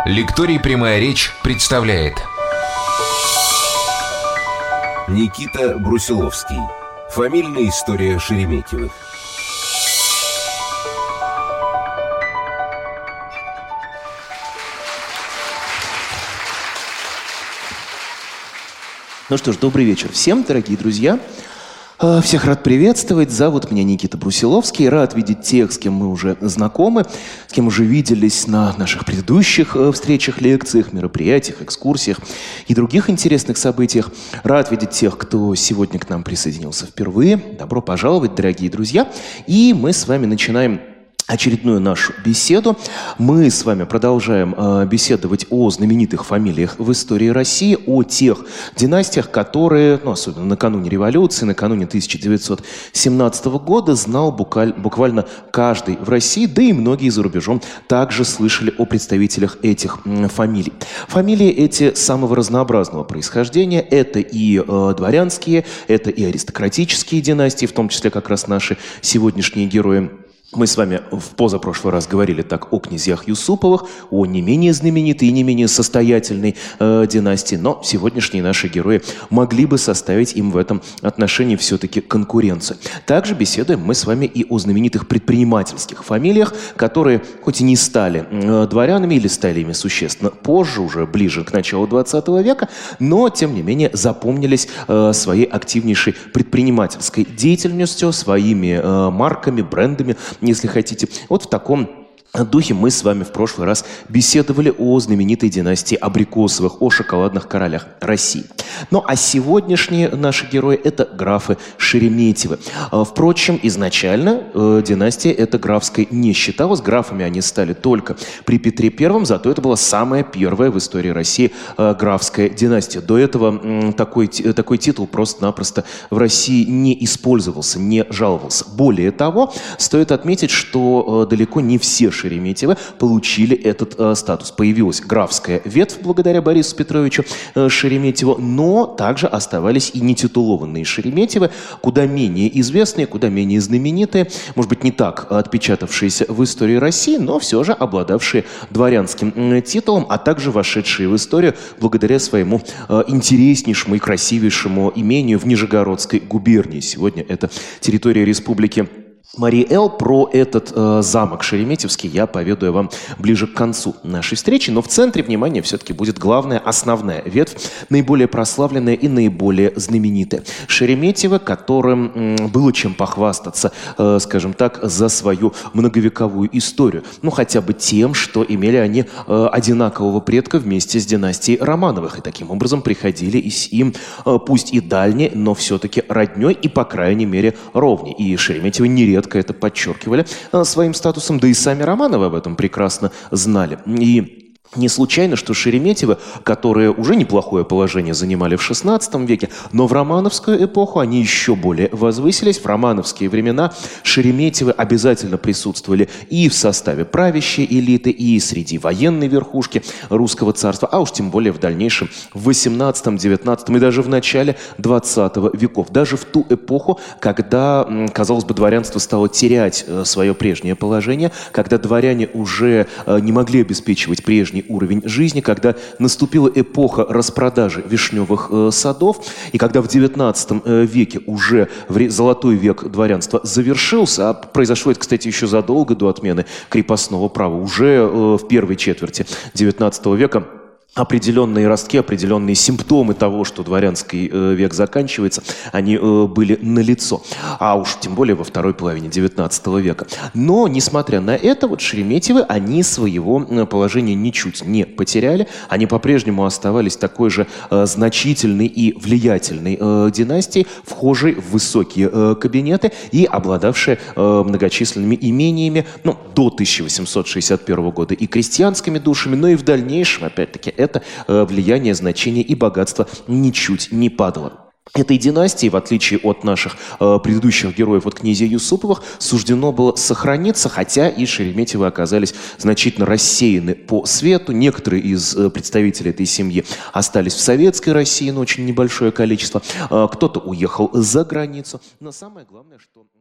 Лекторий «Прямая речь» представляет Никита Брусиловский. Фамильная история Шереметьевых. Ну что ж, добрый вечер всем, дорогие друзья. Всех рад приветствовать. Зовут меня Никита Брусиловский. Рад видеть тех, с кем мы уже знакомы, с кем уже виделись на наших предыдущих встречах, лекциях, мероприятиях, экскурсиях и других интересных событиях. Рад видеть тех, кто сегодня к нам присоединился впервые. Добро пожаловать, дорогие друзья. И мы с вами начинаем очередную нашу беседу. Мы с вами продолжаем беседовать о знаменитых фамилиях в истории России, о тех династиях, которые, особенно накануне революции, накануне 1917 года, знал буквально каждый в России, да и многие за рубежом также слышали о представителях этих фамилий. Фамилии эти самого разнообразного происхождения. Это и дворянские, это и аристократические династии, в том числе как раз наши сегодняшние герои. Мы с вами в позапрошлый раз говорили так о князьях Юсуповых, о не менее знаменитой и не менее состоятельной династии, но сегодняшние наши герои могли бы составить им в этом отношении все-таки конкуренцию. Также беседуем мы с вами и о знаменитых предпринимательских фамилиях, которые хоть и не стали дворянами или стали ими существенно позже, уже ближе к началу 20 века, но тем не менее запомнились своей активнейшей предпринимательской деятельностью, своими марками, брендами, если хотите. Вот в таком духе мы с вами в прошлый раз беседовали о знаменитой династии Абрикосовых, о шоколадных королях России. Ну а сегодняшние наши герои – это графы Шереметьевы. Впрочем, изначально династия эта графской не считалась. Графами они стали только при Петре I, зато это была самая первая в истории России графская династия. До этого такой титул просто-напросто в России не использовался, не жаловался. Более того, стоит отметить, что далеко не все Шереметьевы получили этот статус. Появилась графская ветвь благодаря Борису Петровичу Шереметьеву, но также оставались и нетитулованные Шереметьевы, куда менее известные, куда менее знаменитые, может быть, не так отпечатавшиеся в истории России, но все же обладавшие дворянским титулом, а также вошедшие в историю благодаря своему интереснейшему и красивейшему имению в Нижегородской губернии. Сегодня это территория республики Марий-Эл. Про этот замок Шереметьевский я поведаю вам ближе к концу нашей встречи, но в центре внимания все-таки будет главная, основная ветвь, наиболее прославленная и наиболее знаменитая. Шереметьевы, которым было чем похвастаться, скажем так, за свою многовековую историю. Ну, хотя бы тем, что имели они одинакового предка вместе с династией Романовых, и таким образом приходили им, пусть и дальней, но все-таки родней и, по крайней мере, ровней. И Шереметьевы нередко это подчеркивали своим статусом, да и сами Романовы об этом прекрасно знали. И не случайно, что Шереметьевы, которые уже неплохое положение занимали в XVI веке, но в романовскую эпоху они еще более возвысились. В романовские времена Шереметьевы обязательно присутствовали и в составе правящей элиты, и среди военной верхушки русского царства, а уж тем более в дальнейшем в XVIII, XIX и даже в начале XX веков. Даже в ту эпоху, когда, казалось бы, дворянство стало терять свое прежнее положение, когда дворяне уже не могли обеспечивать прежний уровень жизни, когда наступила эпоха распродажи вишневых садов, и когда в XIX веке уже золотой век дворянства завершился, а произошло это, кстати, еще задолго до отмены крепостного права, уже в первой четверти XIX века, определенные ростки, определенные симптомы того, что дворянский век заканчивается, они были налицо. А уж тем более во второй половине XIX века. Но, несмотря на это, вот Шереметьевы, они своего положения ничуть не потеряли. Они по-прежнему оставались такой же значительной и влиятельной династией, вхожей в высокие кабинеты и обладавшей многочисленными имениями, до 1861 года и крестьянскими душами, но и в дальнейшем, опять-таки, это влияние, значение и богатство ничуть не падало. Этой династии, в отличие от наших предыдущих героев, от князей Юсуповых, суждено было сохраниться, хотя и Шереметьевы оказались значительно рассеяны по свету. Некоторые из представителей этой семьи остались в советской России, но очень небольшое количество. Кто-то уехал за границу. Но самое главное, что